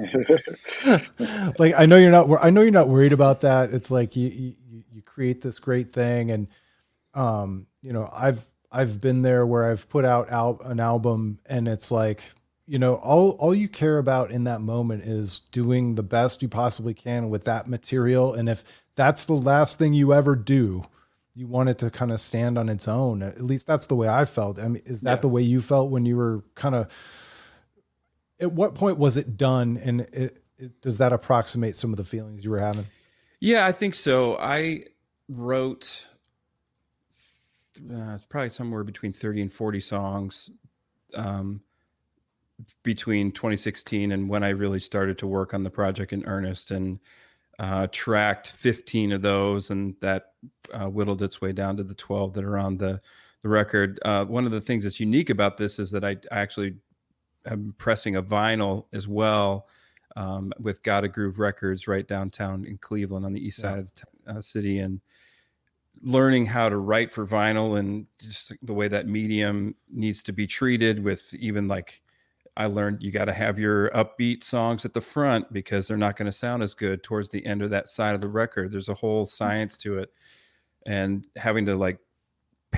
[SPEAKER 5] Like, I know you're not worried about that. It's like you create this great thing, and I've been there where I've put out an album, and it's like, all you care about in that moment is doing the best you possibly can with that material. And if that's the last thing you ever do, you want it to kind of stand on its own. At least that's the way I felt. I mean, is that the way you felt when you were kind of, at what point was it done? And does that approximate some of the feelings you were having? Yeah,
[SPEAKER 7] I think so. I wrote probably somewhere between 30 and 40 songs between 2016 and when I really started to work on the project in earnest, and tracked 15 of those, and that whittled its way down to the 12 that are on the record. One of the things that's unique about this is that I actually am pressing a vinyl as well, with Gotta Groove Records right downtown in Cleveland on the east side of the city, and learning how to write for vinyl and just the way that medium needs to be treated. With even like, I learned you got to have your upbeat songs at the front because they're not going to sound as good towards the end of that side of the record. There's a whole science to it, and having to like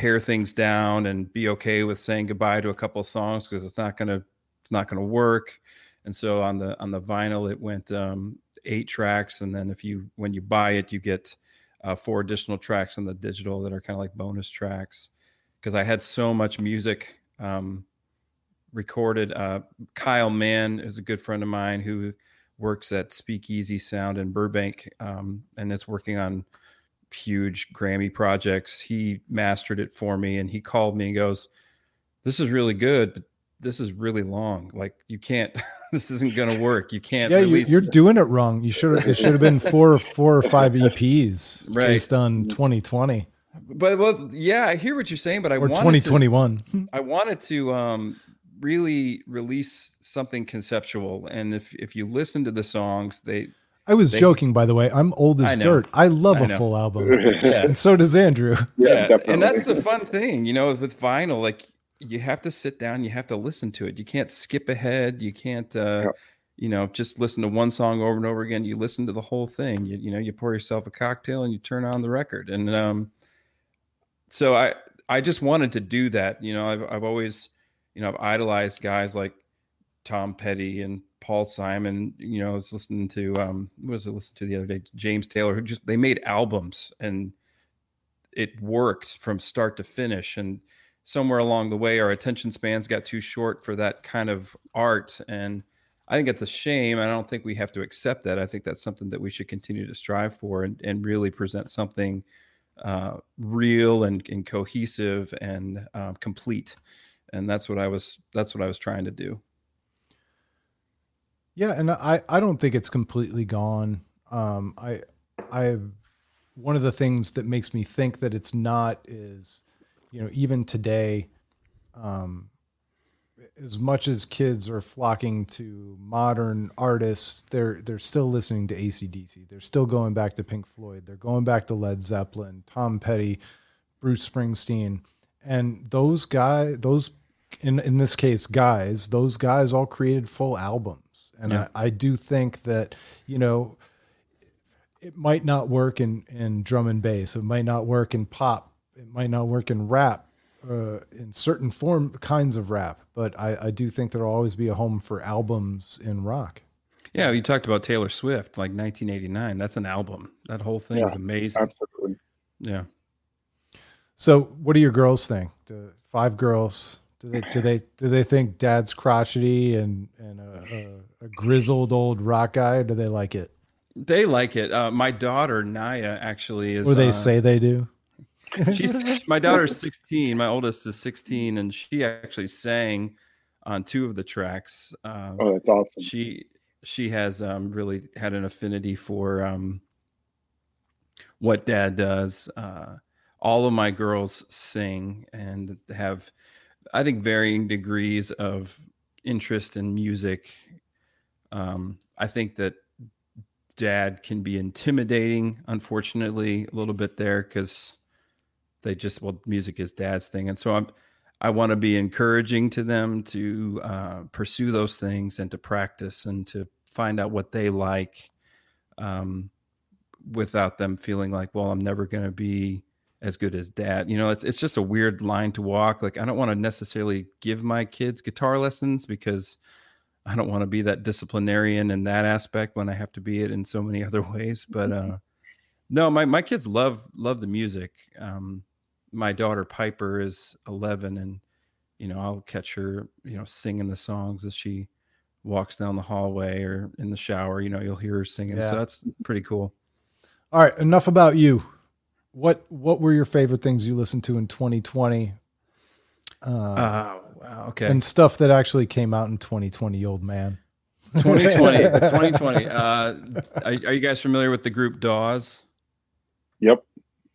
[SPEAKER 7] pare things down and be okay with saying goodbye to a couple of songs because it's not gonna work. And so on the vinyl, it went 8 tracks, and then when you buy it, you get 4 additional tracks on the digital that are kind of like bonus tracks. Because I had so much music recorded. Kyle Mann is a good friend of mine who works at Speakeasy Sound in Burbank, and is working on huge Grammy projects. He mastered it for me, and he called me and goes, "This is really good, but this is really long. Like, you can't, this isn't going to work. You can't."
[SPEAKER 5] Yeah, you're doing it wrong. It should have been four or 5 EPs based on 2020.
[SPEAKER 7] But well, yeah, I hear what you're saying, but I wanted
[SPEAKER 5] 2021.
[SPEAKER 7] I wanted to really release something conceptual, and if you listen to the songs, I was
[SPEAKER 5] joking, by the way. I'm old as dirt. I love a full album, and so does Andrew.
[SPEAKER 7] Yeah, definitely. And that's the fun thing, with vinyl. Like, you have to sit down, you have to listen to it. You can't skip ahead. You can't, just listen to one song over and over again. You listen to the whole thing. You pour yourself a cocktail and you turn on the record. And so I just wanted to do that. I've always, I've idolized guys like Tom Petty and Paul Simon. I was listening to what was I listening to the other day? James Taylor, who they made albums and it worked from start to finish. And somewhere along the way, our attention spans got too short for that kind of art. And I think it's a shame. I don't think we have to accept that. I think that's something that we should continue to strive for and really present something real and cohesive and complete. And that's what I was trying to do.
[SPEAKER 5] Yeah. And I don't think it's completely gone. One of the things that makes me think that it's not is, even today, as much as kids are flocking to modern artists, they're still listening to AC/DC. They're still going back to Pink Floyd. They're going back to Led Zeppelin, Tom Petty, Bruce Springsteen. And those guys, in this case, those guys all created full albums. And yeah. I do think that, it might not work in drum and bass. It might not work in pop. It might not work in rap, in certain kinds of rap. But I do think there'll always be a home for albums in rock.
[SPEAKER 7] Yeah, you talked about Taylor Swift, like 1989. That's an album. That whole thing is amazing.
[SPEAKER 6] Absolutely.
[SPEAKER 7] Yeah.
[SPEAKER 5] So, what do your girls think? 5 girls. Do they think Dad's crotchety and a grizzled old rock guy? Or do they like it?
[SPEAKER 7] They like it. My daughter Naya actually is.
[SPEAKER 5] Or they say they do.
[SPEAKER 7] My daughter's 16. My oldest is 16, and she actually sang on 2 of the tracks.
[SPEAKER 6] Oh, that's awesome.
[SPEAKER 7] She has really had an affinity for what Dad does. All of my girls sing and have, I think, varying degrees of interest in music. I think that Dad can be intimidating, unfortunately, a little bit there because music is Dad's thing. And so I want to be encouraging to them to pursue those things and to practice and to find out what they like without them feeling like, well, I'm never going to be as good as Dad. It's just a weird line to walk. Like, I don't want to necessarily give my kids guitar lessons because I don't want to be that disciplinarian in that aspect when I have to be it in so many other ways. But no, my kids love the music. My daughter Piper is 11, and I'll catch her singing the songs as she walks down the hallway or in the shower. You'll hear her singing. Yeah. So that's pretty cool.
[SPEAKER 5] All right, enough about you. What were your favorite things you listened to in 2020?
[SPEAKER 7] Wow, okay.
[SPEAKER 5] And stuff that actually came out in 2020, old man.
[SPEAKER 7] 2020. Are you guys familiar with the group Dawes?
[SPEAKER 6] Yep.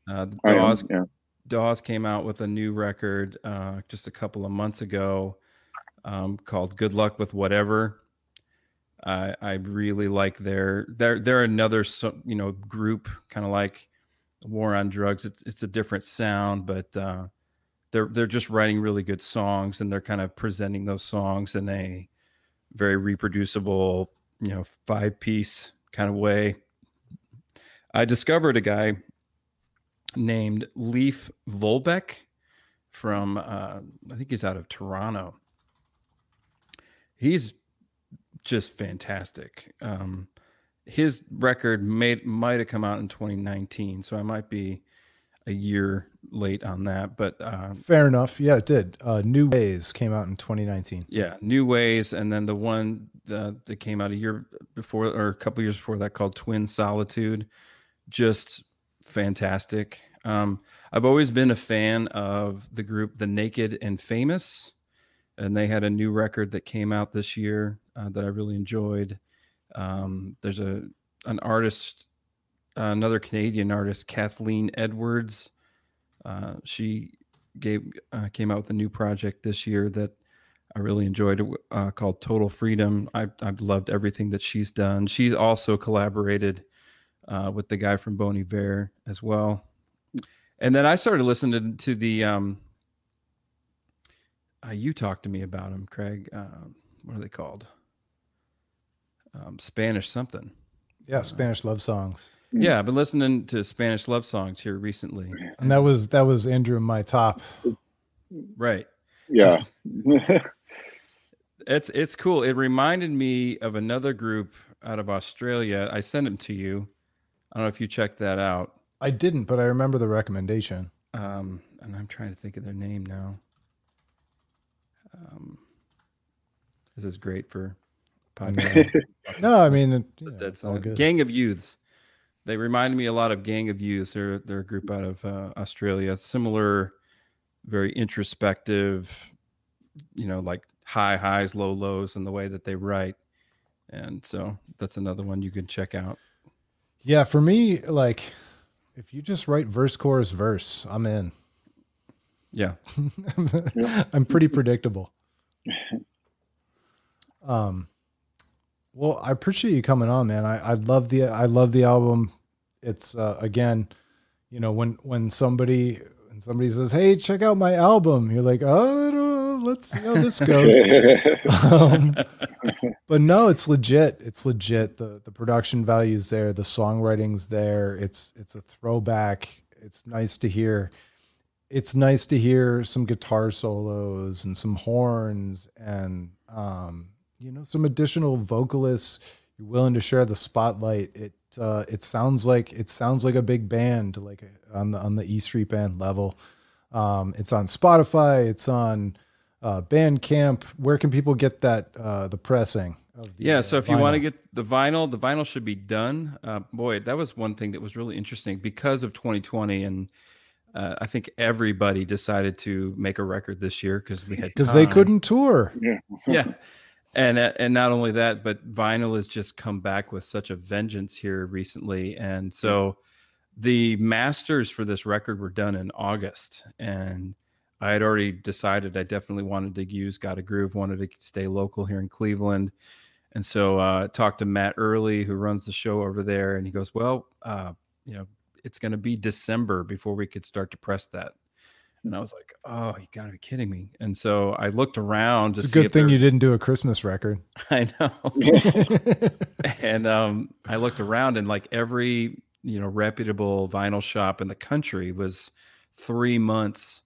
[SPEAKER 7] Dawes came out with a new record just a couple of months ago called "Good Luck with Whatever." I really like they're another group, kind of like War on Drugs. It's a different sound, but they're just writing really good songs, and they're kind of presenting those songs in a very reproducible 5-piece kind of way. I discovered a guy named Leif Volbeck, from I think he's out of Toronto. He's just fantastic. His record might have come out in 2019, so I might be a year late on that, but
[SPEAKER 5] fair enough. Yeah, it did. New Ways came out in 2019.
[SPEAKER 7] Yeah, New Ways, and then the one that came out a year before or a couple years before that called Twin Solitude, just fantastic. I've always been a fan of the group The Naked and Famous, and they had a new record that came out this year that I really enjoyed. There's an artist, another Canadian artist, Kathleen Edwards. She came out with a new project this year that I really enjoyed, called Total Freedom. I've loved everything that she's done. She's also collaborated with the guy from Bon Iver as well. And then I started listening to the, you talked to me about them, Craig. What are they called? Spanish something.
[SPEAKER 5] Yeah, Spanish love songs.
[SPEAKER 7] Yeah, I've been listening to Spanish love songs here recently.
[SPEAKER 5] And that was Andrew in my top.
[SPEAKER 7] Right.
[SPEAKER 6] Yeah.
[SPEAKER 7] It's cool. It reminded me of another group out of Australia. I sent them to you. I don't know if you checked that out.
[SPEAKER 5] I didn't, but I remember the recommendation.
[SPEAKER 7] And I'm trying to think of their name now. This is great for podcast.
[SPEAKER 5] No, I mean,
[SPEAKER 7] That's
[SPEAKER 5] all good.
[SPEAKER 7] Gang of Youths. They reminded me a lot of Gang of Youths. They're a group out of Australia. Similar, very introspective, like high highs, low lows in the way that they write. And so that's another one you can check out.
[SPEAKER 5] Yeah, for me, like if you just write verse, chorus, verse, I'm in.
[SPEAKER 7] Yeah.
[SPEAKER 5] I'm pretty predictable. Well, I appreciate you coming on, man. I love the album. It's again, when somebody says, "Hey, check out my album," you're like, "Oh, I don't know. Let's see how this goes." But no, it's legit. It's legit. The production value's there. The songwriting's there. It's a throwback. It's nice to hear. It's nice to hear some guitar solos and some horns and some additional vocalists. You're willing to share the spotlight. It sounds like a big band, like on the E Street Band level. It's on Spotify. It's on Bandcamp. Where can people get that? The pressing.
[SPEAKER 7] So if you want to get the vinyl should be done. Boy, that was one thing that was really interesting because of 2020, and I think everybody decided to make a record this year because
[SPEAKER 5] they couldn't tour.
[SPEAKER 7] Yeah. And not only that, but vinyl has just come back with such a vengeance here recently. And so the masters for this record were done in August, and I had already decided I definitely wanted to use Got a Groove, wanted to stay local here in Cleveland. And so I talked to Matt Early, who runs the show over there, and he goes, well, it's going to be December before we could start to press that. And I was like, oh, you got to be kidding me. And so I looked around.
[SPEAKER 5] It's a good thing you didn't do a Christmas record.
[SPEAKER 7] I know. And I looked around, and like every, reputable vinyl shop in the country was 3 months,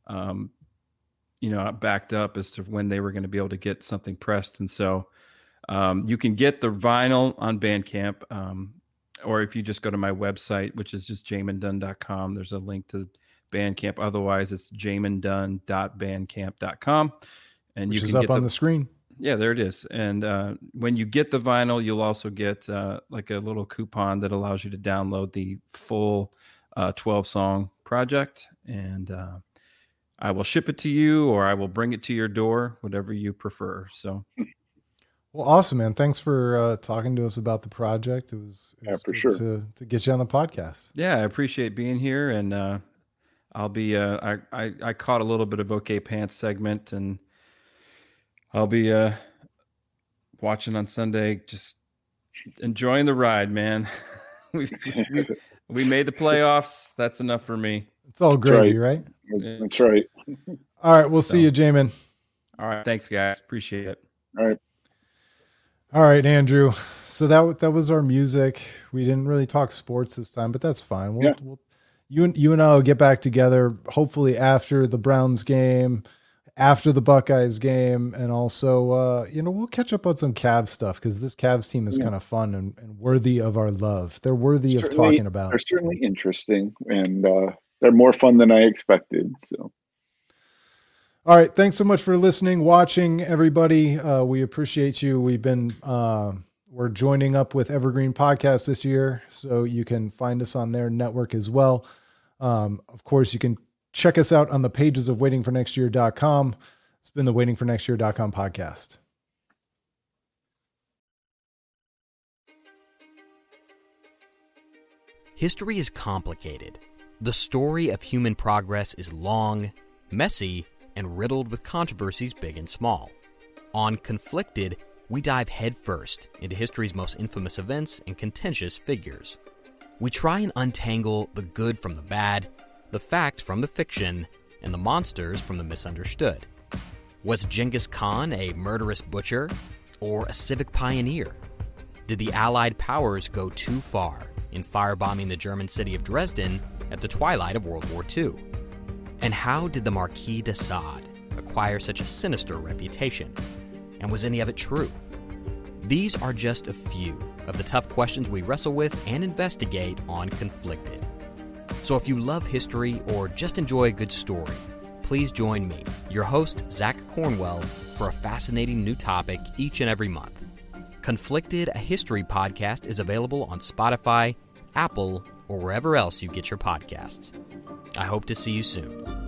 [SPEAKER 7] backed up as to when they were going to be able to get something pressed. And so you can get the vinyl on Bandcamp, or if you just go to my website, which is just jamondunn.com, there's a link to Bandcamp. Otherwise, it's jamondunn.bandcamp.com. And
[SPEAKER 5] which
[SPEAKER 7] you
[SPEAKER 5] is
[SPEAKER 7] can
[SPEAKER 5] up on the screen.
[SPEAKER 7] Yeah, there it is. And when you get the vinyl, you'll also get like a little coupon that allows you to download the full 12-song project. And I will ship it to you, or I will bring it to your door, whatever you prefer. So,
[SPEAKER 5] well, awesome, man. Thanks for talking to us about the project. It was
[SPEAKER 6] for sure
[SPEAKER 5] to get you on the podcast.
[SPEAKER 7] Yeah, I appreciate being here, and I'll be. I caught a little bit of OK Pants segment, and I'll be watching on Sunday, just enjoying the ride, man. we made the playoffs. That's enough for me.
[SPEAKER 5] It's all gravy, right?
[SPEAKER 6] That's right.
[SPEAKER 5] All right, we'll see you, Jamin.
[SPEAKER 7] All right, thanks, guys. Appreciate it.
[SPEAKER 5] All right, Andrew. So that was our music. We didn't really talk sports this time, but that's fine. you and I will get back together, hopefully after the Browns game, after the Buckeyes game, and also, we'll catch up on some Cavs stuff because this Cavs team is kind of fun and worthy of our love. They're worthy of talking about.
[SPEAKER 6] They're certainly interesting, and they're more fun than I expected. So,
[SPEAKER 5] all right, thanks so much for listening, watching, everybody. We appreciate you. We've been we're joining up with Evergreen Podcast this year, so you can find us on their network as well. Of course, you can check us out on the pages of waitingfornextyear.com. It's been the waitingfornextyear.com podcast.
[SPEAKER 8] History is complicated. The story of human progress is long, messy, and riddled with controversies big and small. On Conflicted, we dive headfirst into history's most infamous events and contentious figures. We try and untangle the good from the bad, the fact from the fiction, and the monsters from the misunderstood. Was Genghis Khan a murderous butcher or a civic pioneer? Did the Allied powers go too far in firebombing the German city of Dresden at the twilight of World War II? And how did the Marquis de Sade acquire such a sinister reputation? And was any of it true? These are just a few of the tough questions we wrestle with and investigate on Conflicted. So if you love history or just enjoy a good story, please join me, your host, Zach Cornwell, for a fascinating new topic each and every month. Conflicted, a history podcast, is available on Spotify, Apple, or wherever else you get your podcasts. I hope to see you soon.